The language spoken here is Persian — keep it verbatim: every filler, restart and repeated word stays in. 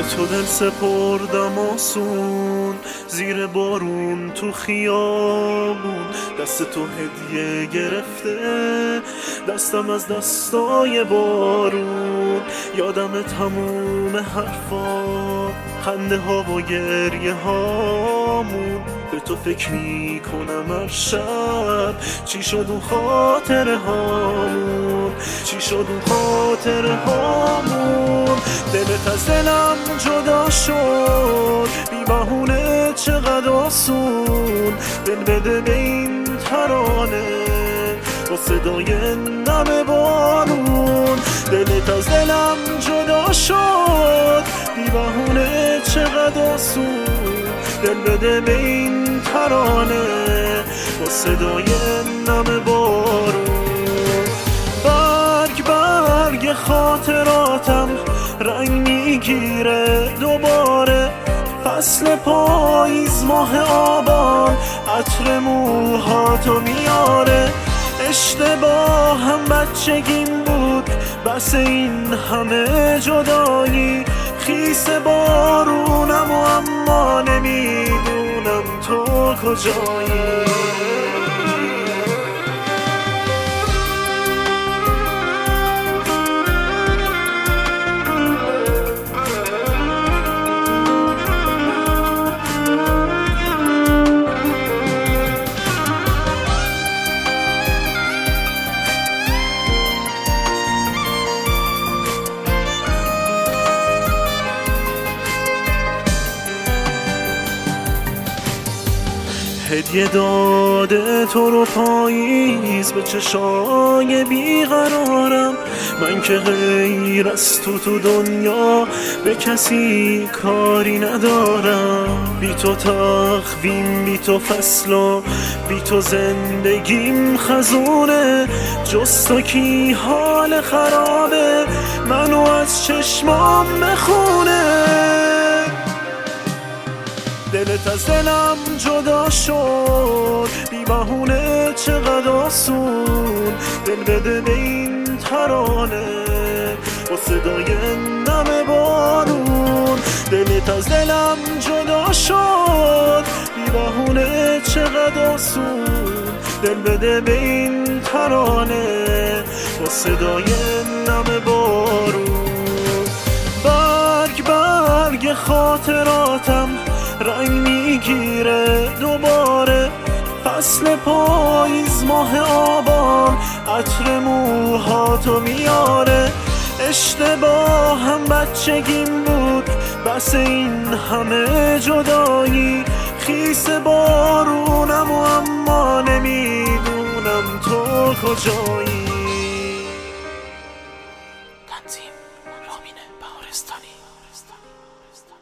به تو دل سپردم آسون، زیر بارون تو خیابون، دست تو هدیه گرفته دستم از دستای بارون. یادم تموم حرفا، خنده ها و گریه هامون، به تو فکر می کنم هر شب چی شد اون خاطره هامون، چی شد اون خاطره هامون. دلت از دلم جدا شد بی بهونه چقدر آسون، دل بده به این ترانه با صدای نم بارون. دلت از دلم جدا شد بی بهونه چقدر آسون، دل بده به این ترانه با صدای نم بارون. برگ برگ خاطراتم رنگ میگیره دوباره، فصل پاییز ماه آبان عطر موهاتو میاره. اشتباه هم بچگیم بود بس این همه جدایی، خیس بارونم و اما نمیدونم تو کجایی. هدیه داده تو رو پاییز به چشای بیقرارم، من که غیر از تو تو دنیا به کسی کاری ندارم. بی تو تقویم، بی تو فصل، بی تو زندگیم خزونه، جز تو کی حال خرابه منو از چشمام بخونه. دلت از دلم جدا شد بی بهونه چقدر آسون، دل بده به این ترانه با صدای نم بارون. دلت از دلم جدا شد بی بهونه چقدر آسون، دل بده به این ترانه با صدای نم بارون. برگ برگ خاطراتم رنگ میگیره دوباره، فصل پاییز ماه آبان عطر موهاتو میاره. اشتباه هم بچگیم بود بس این همه جدایی، خیس بارونم و اما نمیدونم تو کجایی. تنظیم رامین بهارستانی.